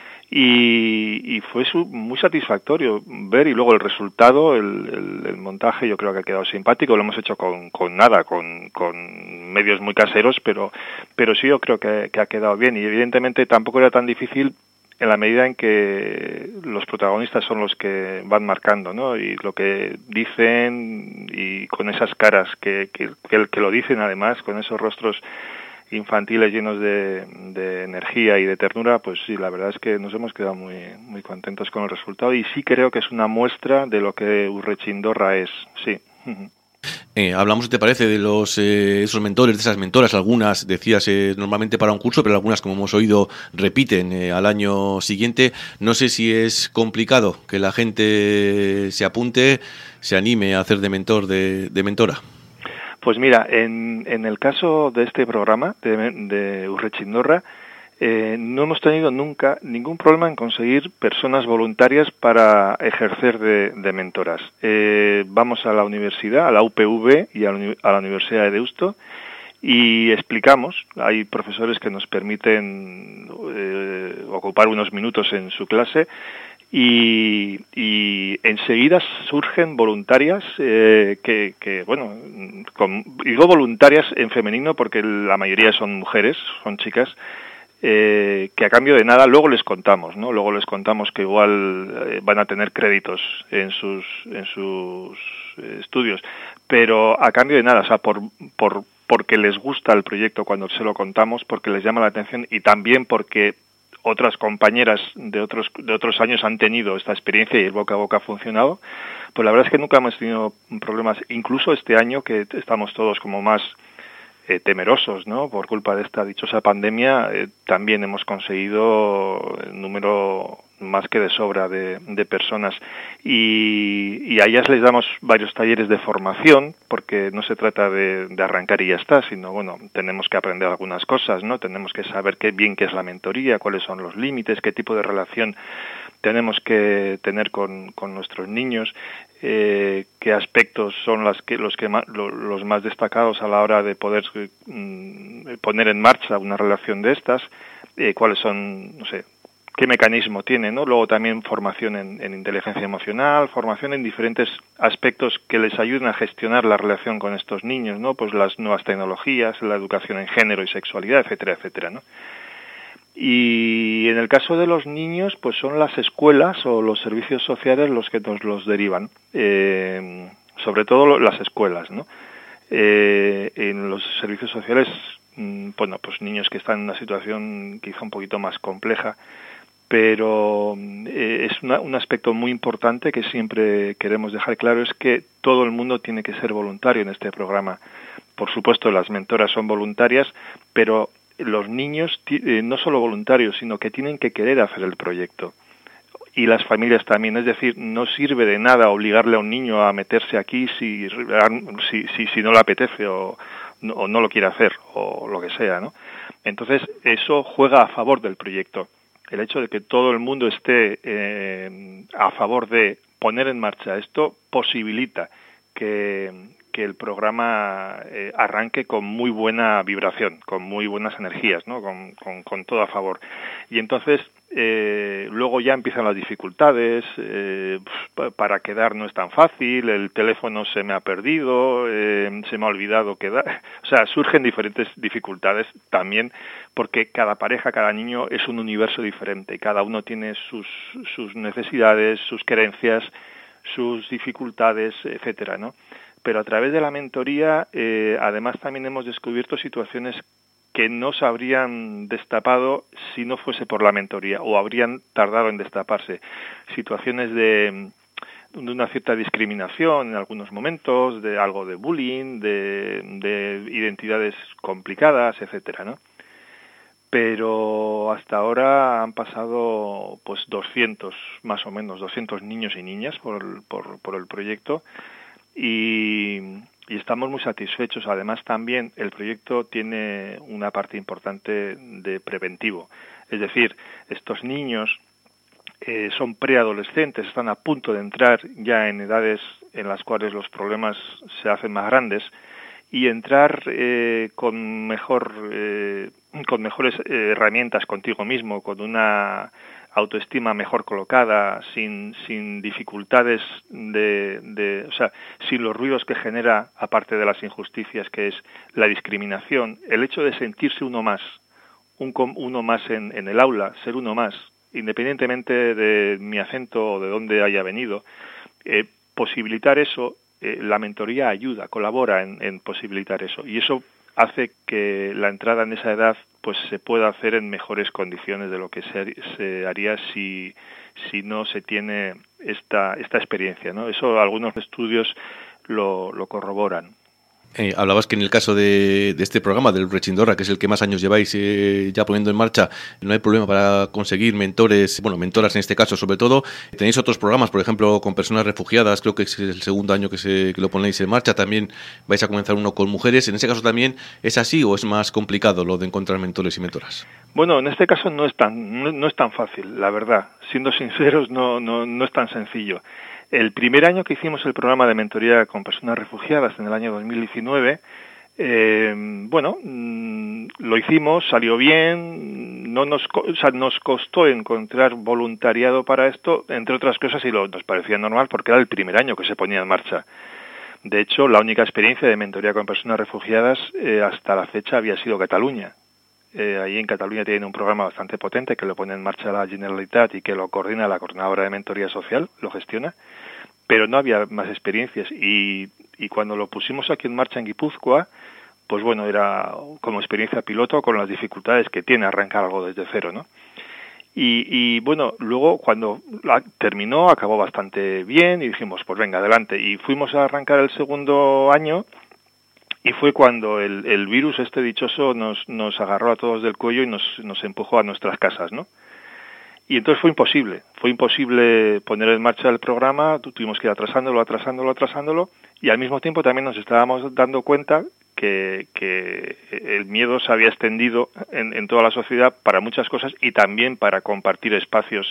y, y fue su, muy satisfactorio ver, y luego el resultado, el, el, el montaje, yo creo que ha quedado simpático. Lo hemos hecho con, con nada, con, con medios muy caseros, pero pero sí yo creo que, que ha quedado bien, y evidentemente tampoco era tan difícil en la medida en que los protagonistas son los que van marcando, ¿no? Y lo que dicen, y con esas caras que, que, que lo dicen además, con esos rostros infantiles llenos de, de energía y de ternura, pues sí, la verdad es que nos hemos quedado muy muy contentos con el resultado, y sí creo que es una muestra de lo que Urretxindorra es, sí. Eh, hablamos, ¿te parece?, de los eh, esos mentores, de esas mentoras. Algunas, decías, eh, normalmente para un curso, pero algunas, como hemos oído, repiten eh, al año siguiente. No sé si es complicado que la gente se apunte, se anime a hacer de mentor, de, de mentora. Pues mira, en, en el caso de este programa de, de Urretxindorra, Eh, no hemos tenido nunca ningún problema en conseguir personas voluntarias para ejercer de, de mentoras. Eh, vamos a la universidad, a la U P V y a la, a la Universidad de Deusto, y explicamos. Hay profesores que nos permiten eh, ocupar unos minutos en su clase, y, y enseguida surgen voluntarias eh, que, que, bueno, con, digo voluntarias en femenino porque la mayoría son mujeres, son chicas, Eh, que a cambio de nada luego les contamos, ¿no? Luego les contamos que igual eh, van a tener créditos en sus en sus eh, estudios, pero a cambio de nada, o sea, por por porque les gusta el proyecto cuando se lo contamos, porque les llama la atención, y también porque otras compañeras de otros de otros años han tenido esta experiencia y el boca a boca ha funcionado. Pues la verdad es que nunca hemos tenido problemas, incluso este año que estamos todos como más Eh, temerosos, ¿no? Por culpa de esta dichosa pandemia, eh, también hemos conseguido el número más que de sobra de, de personas, y, y a ellas les damos varios talleres de formación, porque no se trata de, de arrancar y ya está, sino, bueno, tenemos que aprender algunas cosas, ¿no? Tenemos que saber qué bien qué es la mentoría, cuáles son los límites, qué tipo de relación tenemos que tener con, con nuestros niños, eh, qué aspectos son las que, los, que más, lo, los más destacados a la hora de poder mm, poner en marcha una relación de estas, eh, cuáles son, no sé, qué mecanismo tiene, ¿no? Luego también formación en, en inteligencia emocional, formación en diferentes aspectos que les ayuden a gestionar la relación con estos niños, ¿no? Pues las nuevas tecnologías, la educación en género y sexualidad, etcétera, etcétera, ¿no? Y en el caso de los niños, pues son las escuelas o los servicios sociales los que nos los derivan, eh, sobre todo las escuelas, ¿no? Eh, en los servicios sociales, bueno, pues niños que están en una situación quizá un poquito más compleja, pero eh, es una, un aspecto muy importante que siempre queremos dejar claro, es que todo el mundo tiene que ser voluntario en este programa. Por supuesto, las mentoras son voluntarias, pero los niños eh, no solo voluntarios, sino que tienen que querer hacer el proyecto. Y las familias también, es decir, no sirve de nada obligarle a un niño a meterse aquí si si, si, si no le apetece o no, o no lo quiere hacer, o lo que sea, ¿no? Entonces, eso juega a favor del proyecto. El hecho de que todo el mundo esté eh, a favor de poner en marcha esto posibilita que, que el programa eh, arranque con muy buena vibración, con muy buenas energías, ¿no? Con, con, con todo a favor. Y entonces, eh, luego ya empiezan las dificultades, eh, para quedar no es tan fácil, el teléfono se me ha perdido, eh, se me ha olvidado quedar. O sea, surgen diferentes dificultades también, porque cada pareja, cada niño es un universo diferente, cada uno tiene sus, sus necesidades, sus creencias, sus dificultades, etcétera, ¿no? Pero a través de la mentoría, eh, además también hemos descubierto situaciones que no se habrían destapado si no fuese por la mentoría, o habrían tardado en destaparse. Situaciones de, de una cierta discriminación en algunos momentos, de algo de bullying, de, de identidades complicadas, etcétera, ¿no? Pero hasta ahora han pasado pues doscientos, más o menos, doscientos niños y niñas por, por, por el proyecto, y, y estamos muy satisfechos. Además, también el proyecto tiene una parte importante de preventivo. Es decir, estos niños eh, son preadolescentes, están a punto de entrar ya en edades en las cuales los problemas se hacen más grandes, y entrar eh, con mejor eh, con mejores eh, herramientas contigo mismo, con una autoestima mejor colocada, sin sin dificultades de, de, o sea, sin los ruidos que genera, aparte de las injusticias, que es la discriminación, el hecho de sentirse uno más, un uno más en, en el aula, ser uno más, independientemente de mi acento o de dónde haya venido, eh, posibilitar eso. Eh, la mentoría ayuda, colabora en, en posibilitar eso, y eso hace que la entrada en esa edad pues se pueda hacer en mejores condiciones de lo que se, se haría si si no se tiene esta esta experiencia, ¿no? Eso algunos estudios lo, lo corroboran. Eh, hablabas que en el caso de, de este programa, del Urretxindorra, que es el que más años lleváis eh, ya poniendo en marcha, no hay problema para conseguir mentores, bueno, mentoras en este caso sobre todo. Tenéis otros programas, por ejemplo, con personas refugiadas, creo que es el segundo año que, se, que lo ponéis en marcha. También vais a comenzar uno con mujeres. ¿En ese caso también es así o es más complicado lo de encontrar mentores y mentoras? Bueno, en este caso no es tan, no, no es tan fácil, la verdad. Siendo sinceros, no, no, no es tan sencillo. El primer año que hicimos el programa de mentoría con personas refugiadas, en el año dos mil diecinueve, eh, bueno, mmm, lo hicimos, salió bien, no nos, o sea, nos costó encontrar voluntariado para esto, entre otras cosas, y lo, nos parecía normal porque era el primer año que se ponía en marcha. De hecho, la única experiencia de mentoría con personas refugiadas eh, hasta la fecha había sido Cataluña. Eh, ahí en Cataluña tienen un programa bastante potente que lo pone en marcha la Generalitat y que lo coordina la Coordinadora de Mentoría Social, lo gestiona, pero no había más experiencias, y, y cuando lo pusimos aquí en marcha en Guipúzcoa, pues bueno, era como experiencia piloto con las dificultades que tiene arrancar algo desde cero, ¿no? Y, y bueno, luego cuando la terminó, acabó bastante bien y dijimos, pues venga, adelante, y fuimos a arrancar el segundo año. Y fue cuando el, el virus este dichoso nos, nos agarró a todos del cuello y nos, nos empujó a nuestras casas, ¿no? Y entonces fue imposible, fue imposible poner en marcha el programa, tuvimos que ir atrasándolo, atrasándolo, atrasándolo, y al mismo tiempo también nos estábamos dando cuenta que, que el miedo se había extendido en, en toda la sociedad para muchas cosas y también para compartir espacios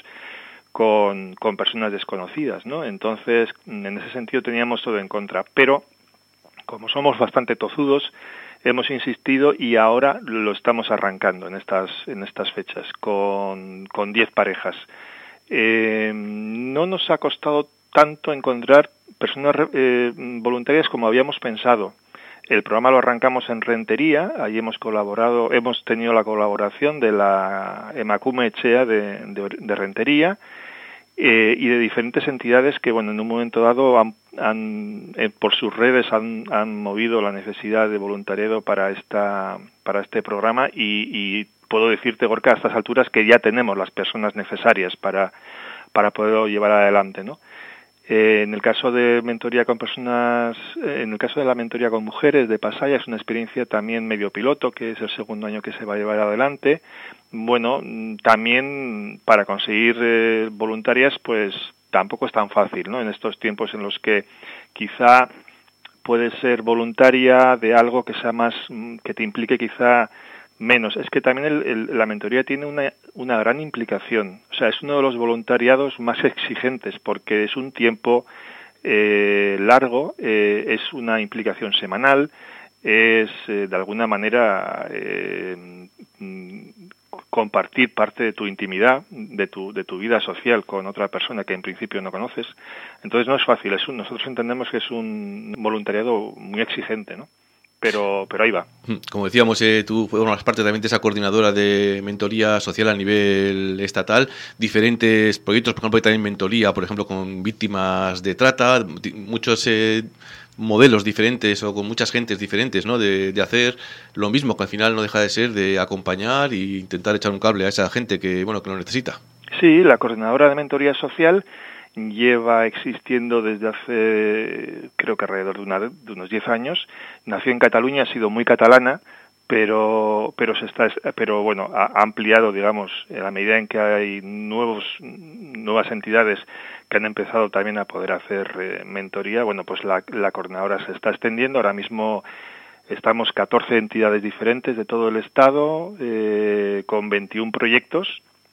con, con personas desconocidas, ¿no? Entonces, en ese sentido teníamos todo en contra, pero como somos bastante tozudos, hemos insistido y ahora lo estamos arrancando en estas en estas fechas con con diez parejas. Eh, no nos ha costado tanto encontrar personas eh, voluntarias como habíamos pensado. El programa lo arrancamos en Rentería, ahí hemos colaborado, hemos tenido la colaboración de la Emakume Etxea de, de, de Rentería, Eh, y de diferentes entidades que, bueno, en un momento dado han, han eh, por sus redes han, han movido la necesidad de voluntariado para esta para este programa, y, y puedo decirte, Gorka, a estas alturas que ya tenemos las personas necesarias para para poderlo llevar adelante, ¿no? Eh, en el caso de mentoría con personas, eh, en el caso de la mentoría con mujeres de Pasaia, es una experiencia también medio piloto, que es el segundo año que se va a llevar adelante. Bueno, también para conseguir eh, voluntarias, pues tampoco es tan fácil, ¿no? En estos tiempos en los que quizá puedes ser voluntaria de algo que sea más, que te implique quizá menos. Es que también el, el, la mentoría tiene una, una gran implicación. O sea, es uno de los voluntariados más exigentes porque es un tiempo eh, largo, eh, es una implicación semanal, es eh, de alguna manera eh, compartir parte de tu intimidad, de tu de tu vida social con otra persona que en principio no conoces. Entonces no es fácil. Es un, nosotros entendemos que es un voluntariado muy exigente, ¿no? Pero, pero ahí va. Como decíamos, eh, tú formas parte también de esa coordinadora de mentoría social a nivel estatal, diferentes proyectos, por ejemplo, hay también mentoría, por ejemplo, con víctimas de trata, muchos eh, modelos diferentes o con muchas gentes diferentes, ¿no? De, de hacer lo mismo, que al final no deja de ser de acompañar e intentar echar un cable a esa gente que, bueno, que lo necesita. Sí, la coordinadora de mentoría social lleva existiendo desde hace, creo que alrededor de, una, de unos diez años. Nació en Cataluña, ha sido muy catalana, pero pero se está pero bueno, ha ampliado, digamos, en la medida en que hay nuevos nuevas entidades que han empezado también a poder hacer eh, mentoría. Bueno, pues la, la coordinadora se está extendiendo. Ahora mismo estamos catorce entidades diferentes de todo el estado, eh, con veintiún proyectos.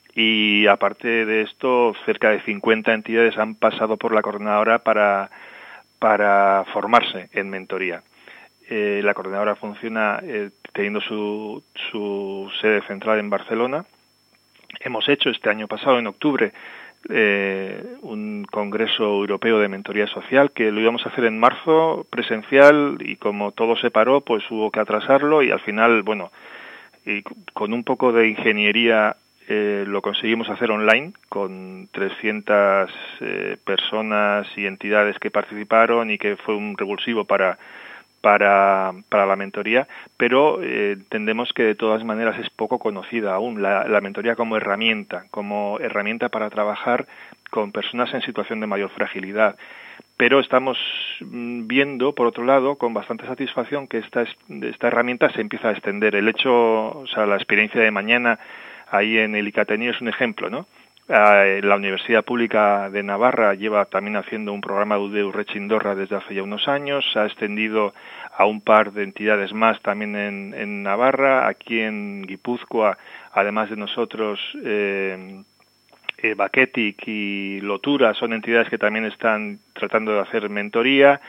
Y aparte de esto, cerca de cincuenta entidades han pasado por la coordinadora para, para formarse en mentoría. Eh, la coordinadora funciona eh, teniendo su, su sede central en Barcelona. Hemos hecho este año pasado, en octubre, eh, un congreso europeo de mentoría social que lo íbamos a hacer en marzo, presencial, y como todo se paró, pues hubo que atrasarlo y al final, bueno, y con un poco de ingeniería Eh, lo conseguimos hacer online con trescientas eh, personas y entidades que participaron y que fue un revulsivo para para para la mentoría, pero eh, entendemos que de todas maneras es poco conocida aún la, la mentoría como herramienta, como herramienta para trabajar con personas en situación de mayor fragilidad. Pero estamos viendo, por otro lado, con bastante satisfacción que esta, esta herramienta se empieza a extender. El hecho, o sea, la experiencia de mañana ahí en el Icatení es un ejemplo, ¿no? Eh, la Universidad Pública de Navarra lleva también haciendo un programa de Urrechindorra desde hace ya unos años, se ha extendido a un par de entidades más también en, en Navarra, aquí en Guipúzcoa, además de nosotros, eh, eh, Baketik y Lotura son entidades que también están tratando de hacer mentoría.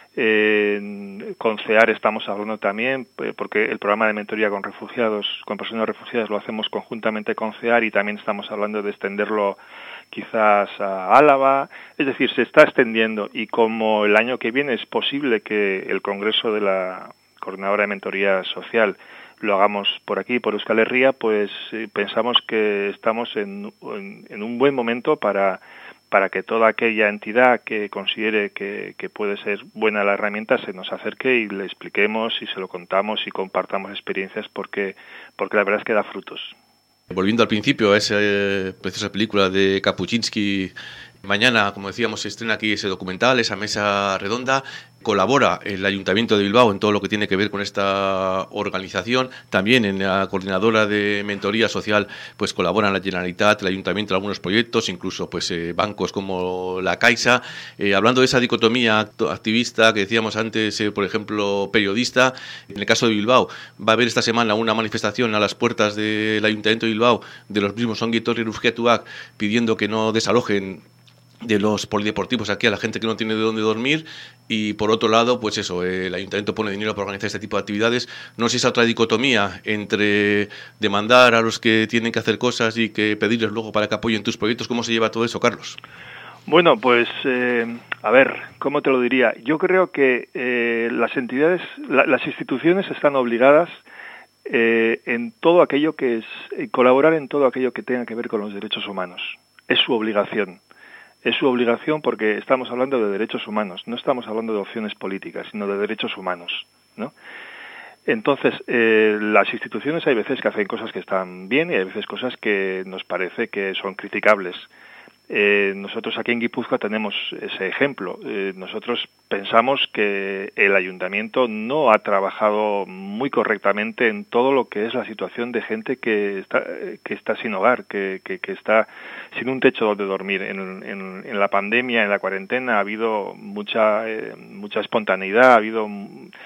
Eh, con CEAR estamos hablando también, eh, porque el programa de mentoría con refugiados, con personas refugiadas, lo hacemos conjuntamente con CEAR y también estamos hablando de extenderlo quizás a Álava. Es decir, se está extendiendo y como el año que viene es posible que el Congreso de la Coordinadora de Mentoría Social lo hagamos por aquí, por Euskal Herria, pues eh, pensamos que estamos en, en, en un buen momento para para que toda aquella entidad que considere que, que puede ser buena la herramienta se nos acerque y le expliquemos y se lo contamos y compartamos experiencias porque, porque la verdad es que da frutos. Volviendo al principio, a esa eh, preciosa película de Kapuczynski, mañana, como decíamos, se estrena aquí ese documental, esa mesa redonda. Colabora el Ayuntamiento de Bilbao en todo lo que tiene que ver con esta organización. También en la coordinadora de mentoría social, pues colaboran la Generalitat, el Ayuntamiento en algunos proyectos, incluso pues eh, bancos como la Caixa. Eh, hablando de esa dicotomía activista que decíamos antes, eh, por ejemplo, periodista, en el caso de Bilbao, va a haber esta semana una manifestación a las puertas del Ayuntamiento de Bilbao de los mismos Ongi Etorri Refugiatuak pidiendo que no desalojen de los polideportivos aquí a la gente que no tiene de dónde dormir y por otro lado pues eso, eh, el ayuntamiento pone dinero para organizar este tipo de actividades. No sé si esa otra dicotomía entre demandar a los que tienen que hacer cosas y que pedirles luego para que apoyen tus proyectos. ¿Cómo se lleva todo eso, Carlos? Bueno, pues eh, a ver, ¿cómo te lo diría? Yo creo que eh, las entidades, la, las instituciones están obligadas eh, en todo aquello que es, eh, colaborar en todo aquello que tenga que ver con los derechos humanos. Es su obligación. Es su obligación porque estamos hablando de derechos humanos, no estamos hablando de opciones políticas, sino de derechos humanos, ¿no? Entonces, eh, las instituciones hay veces que hacen cosas que están bien y hay veces cosas que nos parece que son criticables. Eh, nosotros aquí en Guipúzcoa tenemos ese ejemplo. Eh, nosotros pensamos que el ayuntamiento no ha trabajado muy correctamente en todo lo que es la situación de gente que está que está sin hogar, que, que, que está sin un techo donde dormir. En, en, en la pandemia, en la cuarentena, ha habido mucha eh, mucha espontaneidad, ha habido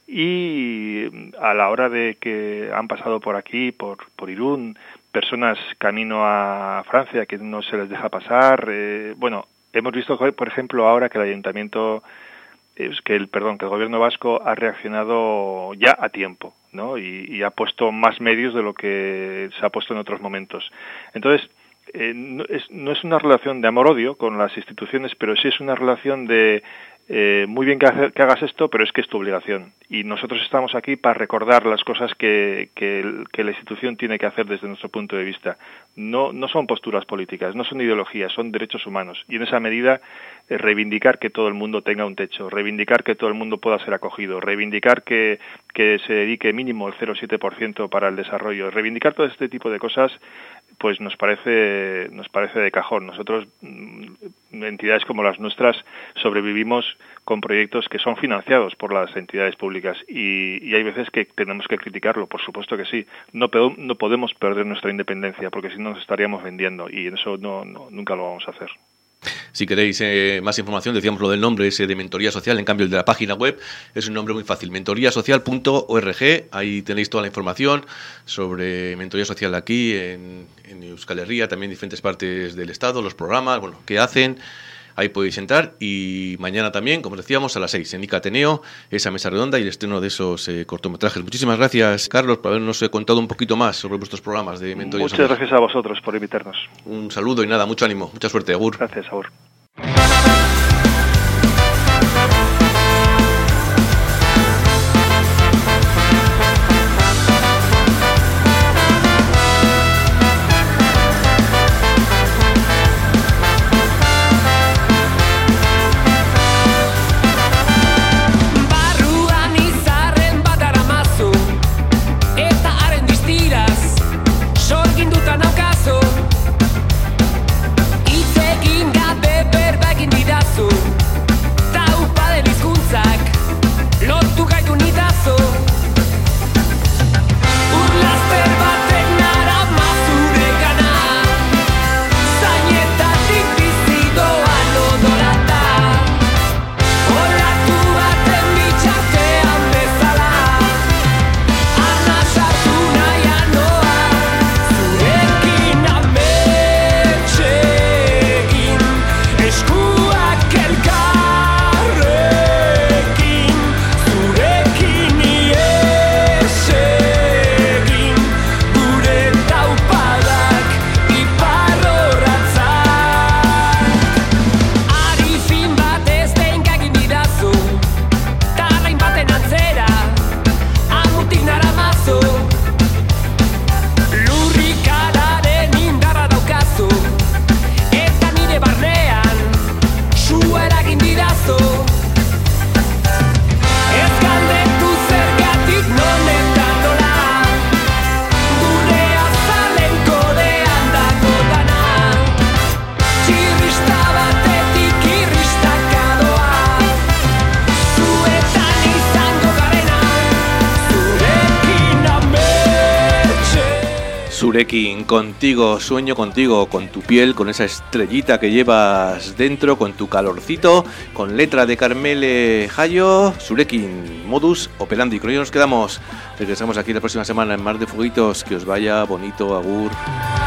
Y a la hora de que han pasado por aquí, por, por Irún, personas camino a Francia que no se les deja pasar, eh, bueno, hemos visto, por ejemplo, ahora que el ayuntamiento, es que el perdón, que el gobierno vasco ha reaccionado ya a tiempo, ¿no? Y, y ha puesto más medios de lo que se ha puesto en otros momentos. Entonces, eh, no, es, no es una relación de amor-odio con las instituciones, pero sí es una relación de Eh, muy bien que, hacer, que hagas esto, pero es que es tu obligación. Y nosotros estamos aquí para recordar las cosas que, que, que la institución tiene que hacer desde nuestro punto de vista. No, no son posturas políticas, no son ideologías, son derechos humanos. Y en esa medida, eh, reivindicar que todo el mundo tenga un techo, reivindicar que todo el mundo pueda ser acogido, reivindicar que, que se dedique mínimo el cero coma siete por ciento para el desarrollo, reivindicar todo este tipo de cosas, pues nos parece, nos parece de cajón. Nosotros, entidades como las nuestras, sobrevivimos con proyectos que son financiados por las entidades públicas y, y hay veces que tenemos que criticarlo, por supuesto que sí. No, no podemos perder nuestra independencia porque si no nos estaríamos vendiendo y en eso no, no, nunca lo vamos a hacer. Si queréis eh, más información, decíamos lo del nombre ese de Mentoría Social, en cambio el de la página web es un nombre muy fácil, mentoría social punto org, ahí tenéis toda la información sobre mentoría social aquí en, en Euskal Herria, también en diferentes partes del estado, los programas, bueno, qué hacen. Ahí podéis entrar y mañana también, como decíamos, a las seis en ICA Ateneo, esa mesa redonda y el estreno de esos eh, cortometrajes. Muchísimas gracias, Carlos, por habernos eh, contado un poquito más sobre vuestros programas de mentoría. Muchas social. Gracias a vosotros por invitarnos. Un saludo y nada, mucho ánimo, mucha suerte, agur. Gracias, agur. Zurekin, contigo, sueño contigo, con tu piel, con esa estrellita que llevas dentro, con tu calorcito, con letra de Carmele Jayo, Zurekin, modus operandi. Con ello nos quedamos, regresamos aquí la próxima semana en Mar de Fueguitos, que os vaya bonito, agur.